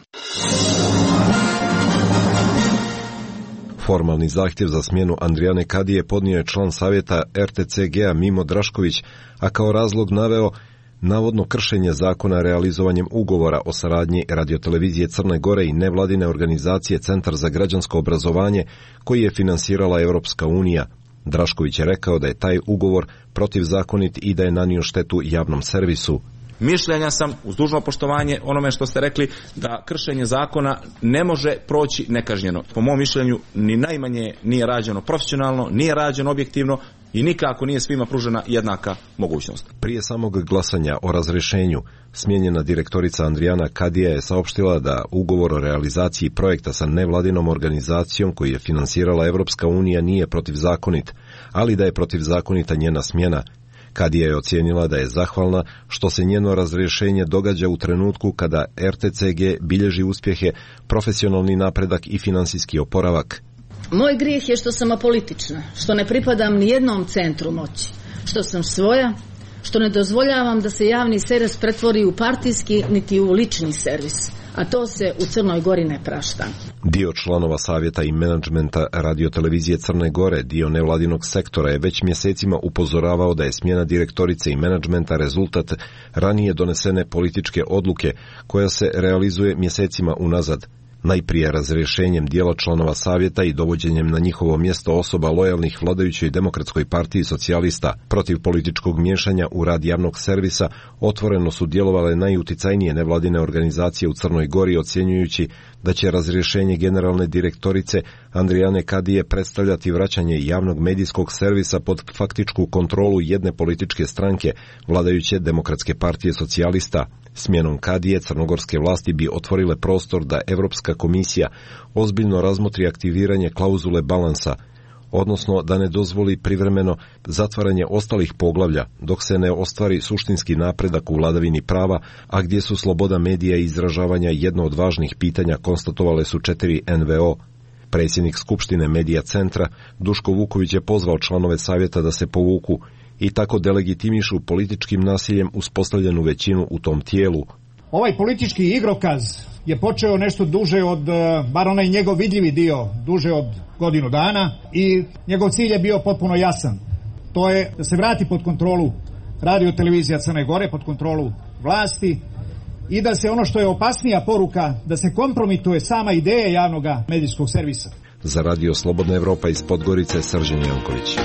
Formalni zahtjev za smjenu Andrijane Kadije podnio je član savjeta RTCG-a Mimo Drašković, a kao razlog naveo navodno kršenje zakona realizovanjem ugovora o saradnji radiotelevizije Crne Gore i nevladine organizacije Centar za građansko obrazovanje koji je finansirala Evropska unija. Drašković je rekao da je taj ugovor protivzakonit i da je nanio štetu javnom servisu. Mišljenja sam, uz dužno poštovanje onome što ste rekli, da kršenje zakona ne može proći nekažnjeno. Po mom mišljenju ni najmanje nije rađeno profesionalno, nije rađeno objektivno i nikako nije svima pružena jednaka mogućnost. Prije samog glasanja o razrješenju, smijenjena direktorica Andrijana Kadija je saopštila da ugovor o realizaciji projekta sa nevladinom organizacijom koji je finansirala Evropska unija nije protivzakonit, ali da je protivzakonita njena smjena. Kadija je ocijenila da je zahvalna što se njeno razrješenje događa u trenutku kada RTCG bilježi uspjehe, profesionalni napredak i finansijski oporavak. Moj grijeh je što sam apolitična, što ne pripadam ni jednom centru moći, što sam svoja, što ne dozvoljavam da se javni servis pretvori u partijski niti u lični servis, a to se u Crnoj Gori ne prašta. Dio članova savjeta i menadžmenta radiotelevizije Crne Gore, dio nevladinog sektora, je već mjesecima upozoravao da je smjena direktorice i menadžmenta rezultat ranije donesene političke odluke koja se realizuje mjesecima unazad. Najprije razrješenjem dijela članova savjeta i dovođenjem na njihovo mjesto osoba lojalnih vladajućoj Demokratskoj partiji socijalista protiv političkog miješanja u rad javnog servisa otvoreno su djelovale najuticajnije nevladine organizacije u Crnoj Gori, ocjenjujući da će razrješenje generalne direktorice Andrijane Kadije predstavljati vraćanje javnog medijskog servisa pod faktičku kontrolu jedne političke stranke, vladajuće Demokratske partije socijalista. Smjenom Kadije crnogorske vlasti bi otvorile prostor da Europska komisija ozbiljno razmotri aktiviranje klauzule balansa, odnosno da ne dozvoli privremeno zatvaranje ostalih poglavlja dok se ne ostvari suštinski napredak u vladavini prava, a gdje su sloboda medija i izražavanja jedno od važnih pitanja, konstatovale su 4 NVO. Predsjednik Skupštine Medija centra Duško Vuković je pozvao članove savjeta da se povuku i tako delegitimišu političkim nasiljem uspostavljenu većinu u tom tijelu. Ovaj politički igrokaz je počeo nešto duže od, bar onaj njegov vidljivi dio, duže od godinu dana i njegov cilj je bio potpuno jasan. To je da se vrati pod kontrolu radiotelevizija Crne Gore, pod kontrolu vlasti i da se ono što je opasnija poruka, da se kompromituje sama ideja javnog medijskog servisa. Za Radio Slobodna Evropa iz Podgorice, Srđan Janković.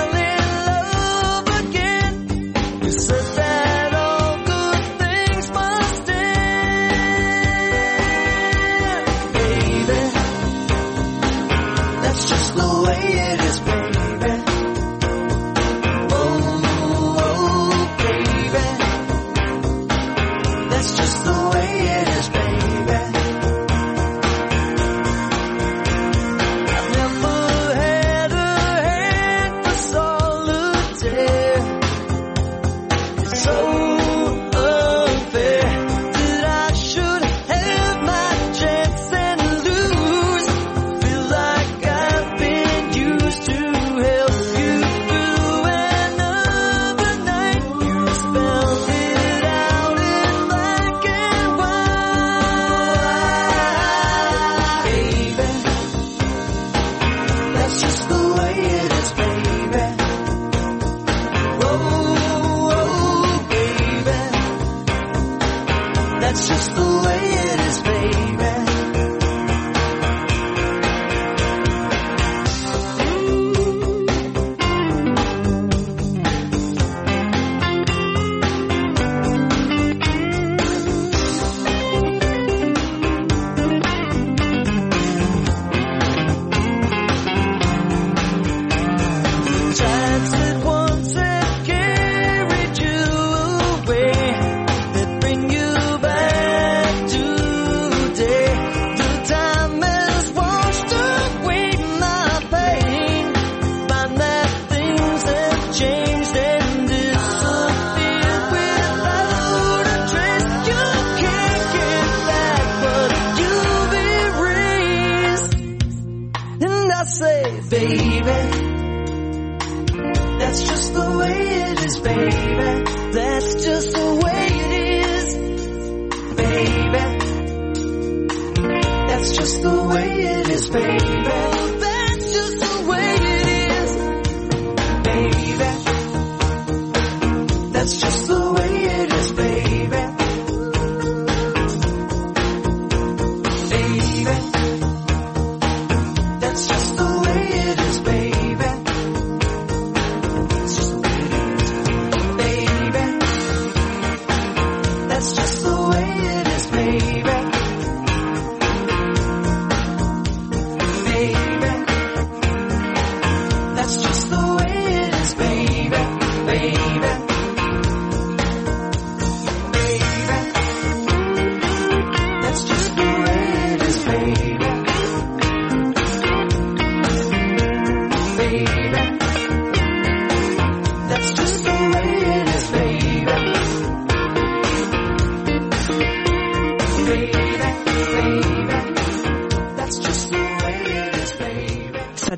Said that all good things must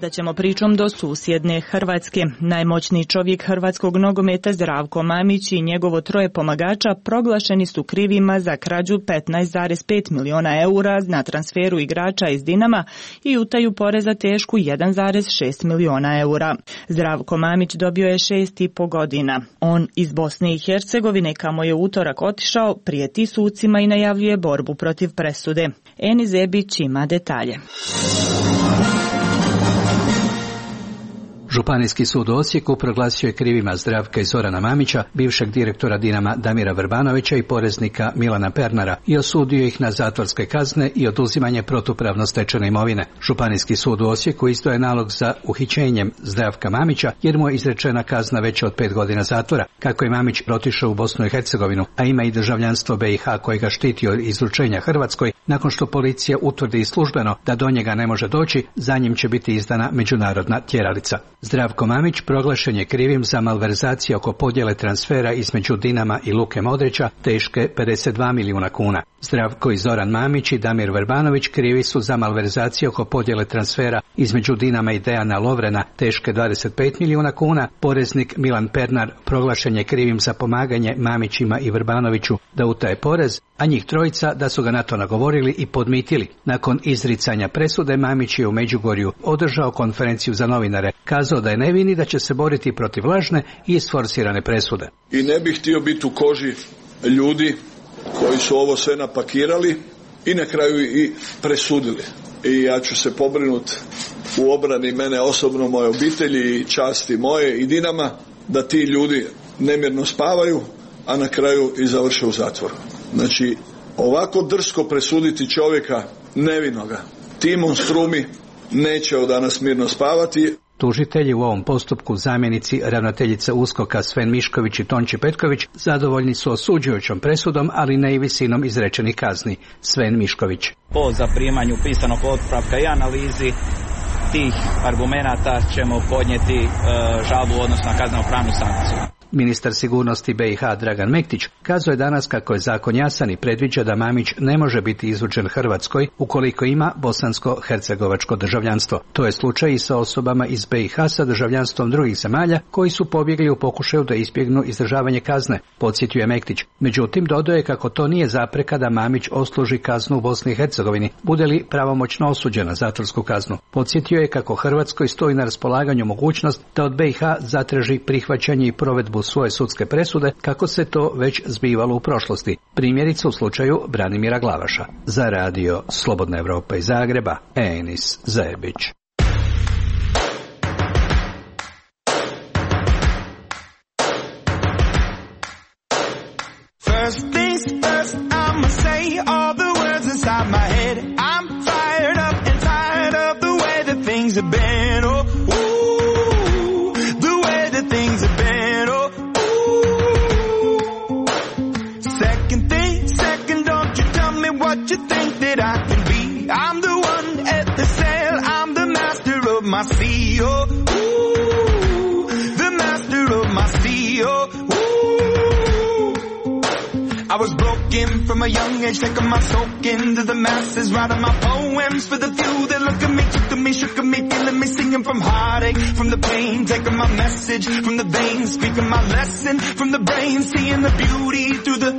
Šetaćemo pričom do susjedne Hrvatske. Najmoćniji čovjek hrvatskog nogometa Zdravko Mamić i njegovo 3 pomagača proglašeni su krivima za krađu 15,5 miliona eura na transferu igrača iz Dinama i utaju poreza tešku 1,6 miliona eura. Zdravko Mamić dobio je 6,5 godina. On iz Bosne i Hercegovine, kamo je utorak otišao, prijeti sucima i najavljuje borbu protiv presude. Eni Zebić ima detalje. Županijski sud u Osijeku proglasio je krivima Zdravka i Zorana Mamića, bivšeg direktora Dinama Damira Vrbanovića i poreznika Milana Pernara i osudio ih na zatvorske kazne i oduzimanje protupravno stečene imovine. Županijski sud u Osijeku izdao je nalog za uhićenjem Zdravka Mamića jer mu je izrečena kazna veća od 5 godina zatvora. Kako je Mamić otišao u Bosnu i Hercegovinu, a ima i državljanstvo BiH koje ga štiti od izručenja Hrvatskoj, nakon što policija utvrdi službeno da do njega ne može doći, za njim će biti izdana međunarodna tjeralica. Zdravko Mamić proglašen je krivim za malverzacije oko podjele transfera između Dinama i Luke Modrića teške 52 milijuna kuna. Zdravko i Zoran Mamić i Damir Vrbanović krivi su za malverzacije oko podjele transfera između Dinama i Dejana Lovrena teške 25 milijuna kuna. Poreznik Milan Pernar proglašen je krivim za pomaganje Mamićima i Vrbanoviću da utaje porez, a njih trojica da su ga na to nagovorili i podmitili. Nakon izricanja presude Mamić je u Međugorju održao konferenciju za novinare, kazao da je nevin i da će se boriti protiv lažne i isforsirane presude. I ne bih htio biti u koži ljudi koji su ovo sve napakirali i na kraju i presudili. I ja ću se pobrinuti u obrani mene osobno, moje obitelji i časti moje i Dinama, da ti ljudi nemirno spavaju, a na kraju i završe u zatvoru. Znači, ovako drsko presuditi čovjeka nevinoga, ti monstrumi neće od danas mirno spavati. Tužitelji u ovom postupku, zamjenici ravnateljice USKOK-a Sven Mišković i Tonči Petković, zadovoljni su osuđujućom presudom, ali ne i visinom izrečenih kazni. Sven Mišković. Po zaprimanju pisanog otpravka i analizi tih argumenata ćemo podnijeti žalbu odnosno kazneno-pravnu sankciju. Ministar sigurnosti BiH Dragan Mektić kazao je danas kako je zakon jasan i predviđa da Mamić ne može biti izručen Hrvatskoj ukoliko ima bosansko-hercegovačko državljanstvo. To je slučaj i sa osobama iz BiH sa državljanstvom drugih zemalja koji su pobjegli u pokušaju da izbjegnu izdržavanje kazne, podsjetio je Mektić. Međutim, dodao je kako to nije zapreka da Mamić odsluži kaznu u Bosni i Hercegovini, bude li pravomoćno osuđen na zatvorsku kaznu. Podsjetio je kako Hrvatskoj stoji na raspolaganju mogućnost da od BiH zatraži prihvaćanje i provedbu svoje sudske presude, kako se to već zbivalo u prošlosti, primjerice u slučaju Branimira Glavaša. Za radio Slobodna Evropa iz Zagreba, Enis Zebić. First things first, I'ma say all the words inside my head. I'm fired up and tired of the way that things have been. Oh, ooh, the way that things have been. What you think that I can be? I'm the one at the sail, I'm the master of my sea, oh, ooh, the master of my sea, oh, ooh. I was broken from a young age, taking my soak into the masses, writing my poems for the few that look at me, took at me, shook at me, feeling me, singing from heartache, from the pain, taking my message from the veins, speaking my lesson from the brain, seeing the beauty through the...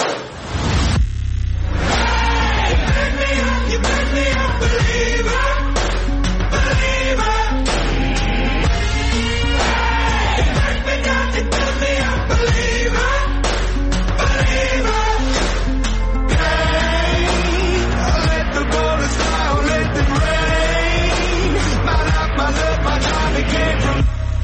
You make me a believer, believer. You make me down, you build me a believer, believer. Pain, let the bullets fly, let them rain. My life, my love, my time, it came from.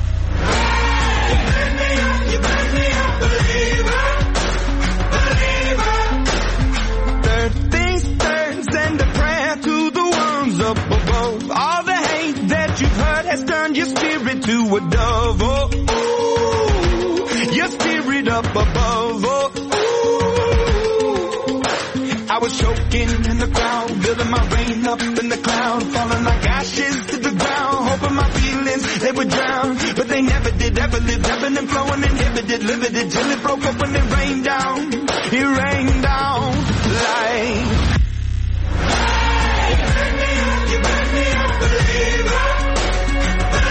You make me a believer, believer. Third things turns and the to the ones up above. All the hate that you've heard has turned your spirit to a dove. Oh, ooh, your spirit up above. Oh, ooh. I was choking in the crowd, building my rain up in the cloud, falling like ashes to the ground, hoping my feelings, they would drown. But they never did, ever lived, ebbing and flowing, inhibited, limited, till it broke up when it rained down. It rained down like... You make me a believer,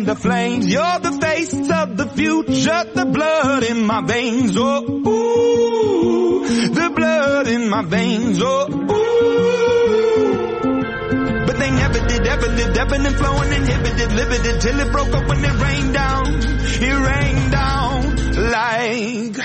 fan the flames. You're the face of the future, the blood in my veins. Oh, ooh, the blood in my veins. Oh, ooh. But they never did, ever lived, ebbing and flowing, inhibited, limited, till it broke up when it rained down. It rained down like...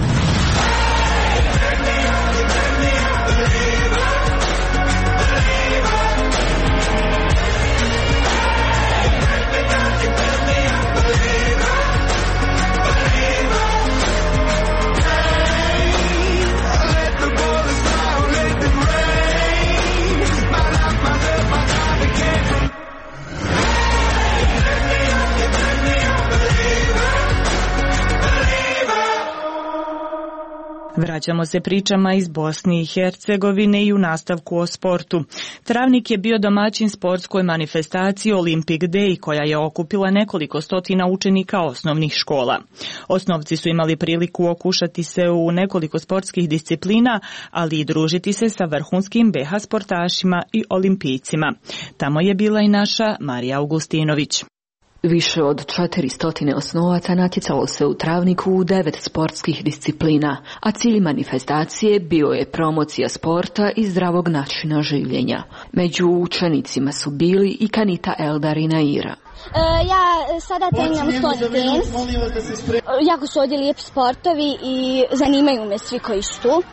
Vraćamo se pričama iz Bosne i Hercegovine i u nastavku o sportu. Travnik je bio domaćin sportskoj manifestaciji Olympic Day koja je okupila nekoliko stotina učenika osnovnih škola. Osnovci su imali priliku okušati se u nekoliko sportskih disciplina, ali i družiti se sa vrhunskim BH sportašima i olimpijcima. Tamo je bila i naša Marija Augustinović. Više od 400 osnovaca natjecalo se u Travniku u 9 sportskih disciplina, a cilj manifestacije bio je promocija sporta i zdravog načina življenja. Među učenicima su bili i Kanita Eldar i Naira. Ja sada treniram stoni tenis. Jako su ovdje lijepi sportovi i zanimaju me svi koji su tu.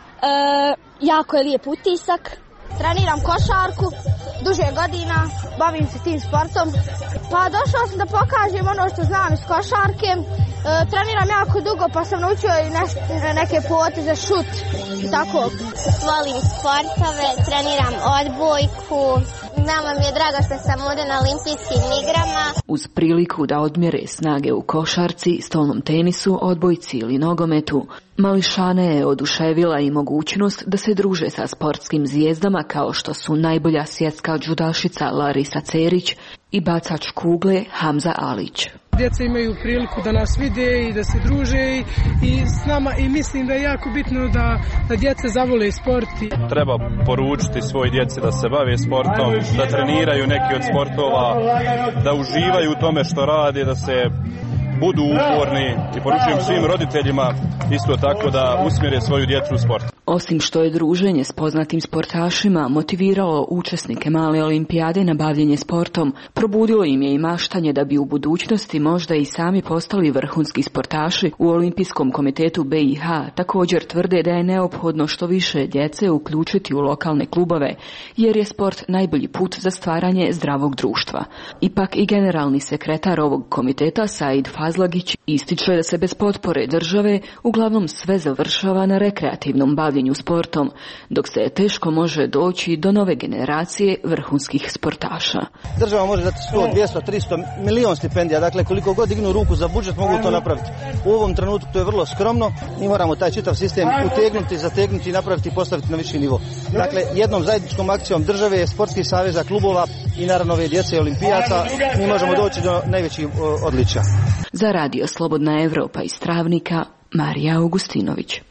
Jako je lijep utisak. Treniram košarku, duže godina, bavim se tim sportom. Pa došla sam da pokažem ono što znam iz košarke. Treniram jako dugo pa sam naučio i neke poteze, šut i tako. Volim sportove, treniram odbojku. Nama mi je drago što sam ovdje na olimpijskim igrama. Uz priliku da odmjere snage u košarci, stolnom tenisu, odbojci ili nogometu, mališane je oduševila i mogućnost da se druže sa sportskim zvijezdama kao što su najbolja svjetska džudašica Larisa Cerić i bacač kugle Hamza Alić. Djeca imaju priliku da nas vide i da se druže i s nama i mislim da je jako bitno da djeca zavole sport. Treba poručiti svoj djeci da se bave sportom, da treniraju neki od sportova, da uživaju u tome što rade, da se budu uporni i poručujem svim roditeljima isto tako da usmjere svoju djecu u sport. Osim što je druženje s poznatim sportašima motiviralo učesnike male olimpijade na bavljenje sportom, probudilo im je i maštanje da bi u budućnosti možda i sami postali vrhunski sportaši. U Olimpijskom komitetu BiH također tvrde da je neophodno što više djece uključiti u lokalne klubove, jer je sport najbolji put za stvaranje zdravog društva. Ipak i generalni sekretar ovog komiteta Said Fazlagić ističe da se bez potpore države uglavnom sve završava na rekreativnom bavljenju sportom, dok se teško može doći do nove generacije vrhunskih sportaša. Država može dati 100, 200, 300 milion stipendija, dakle koliko god dignu ruku za budžet mogu to napraviti. U ovom trenutku to je vrlo skromno, mi moramo taj čitav sistem utegnuti, zategnuti, napraviti i postaviti na viši nivo. Dakle, jednom zajedničkom akcijom države, sportskih saveza, klubova i naravno ove djece i olimpijaca mi možemo doći do najvećih odličja. Za Radio Slobodna Evropa iz Travnika, Marija Augustinović.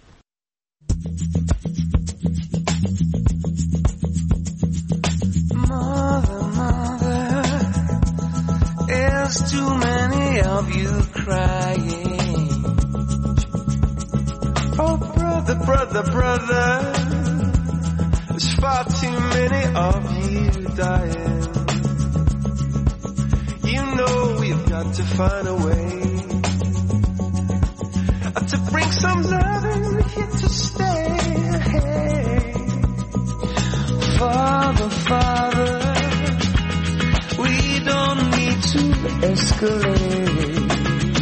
Mother, there's too many of you crying. Oh, brother, there's far too many of you dying. You know we've got to find a way to bring some love here to stay. Father, we don't need to escalate.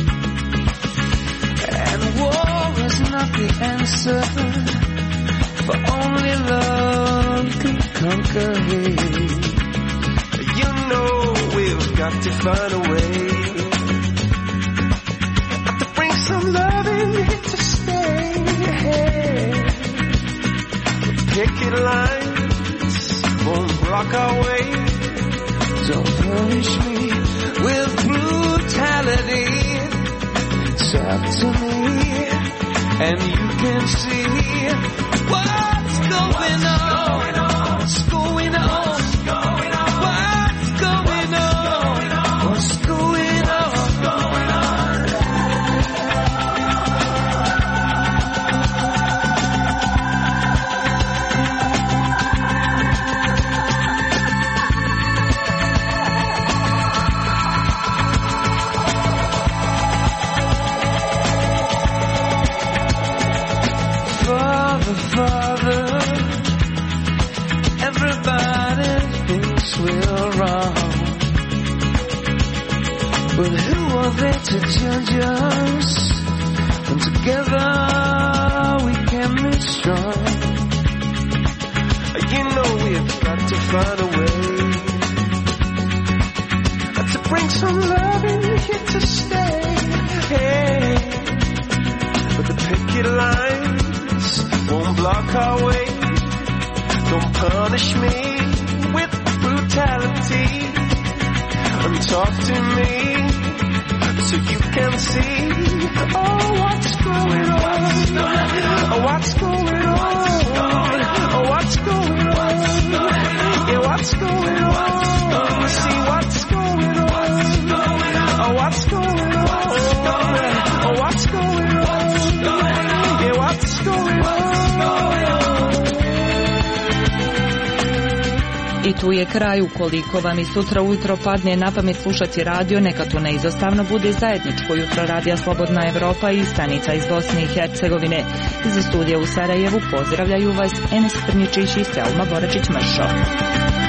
And war is not the answer, for only love can conquer hate. You know we've got to find a way to bring some love in here to stay. Picket lines won't block our way. Don't punish me with brutality. Talk to me and you can see what's going on. What's going on? What's going on? What's going on? we're wrong. But who are they to judge us? And together we can be strong. You know we've got to find a way to bring some love in here to stay. Hey, but the picket lines won't block our way. Don't punish me with brutality, and talk to me so you can see, oh, what's going on, oh, what's going on, oh, what's going on, yeah, what's going on, see what's going on, oh, what's going on, oh, what's going on, yeah, what's going on. I tu je kraj. Ukoliko vam i sutra ujutro padne na pamet slušati radio, neka to neizostavno bude zajedničko jutro Radija Slobodna Evropa i stanica iz Bosne i Hercegovine. Iz studija u Sarajevu pozdravljaju vas Enes Krnjičić i Selma Boračić-Mršo.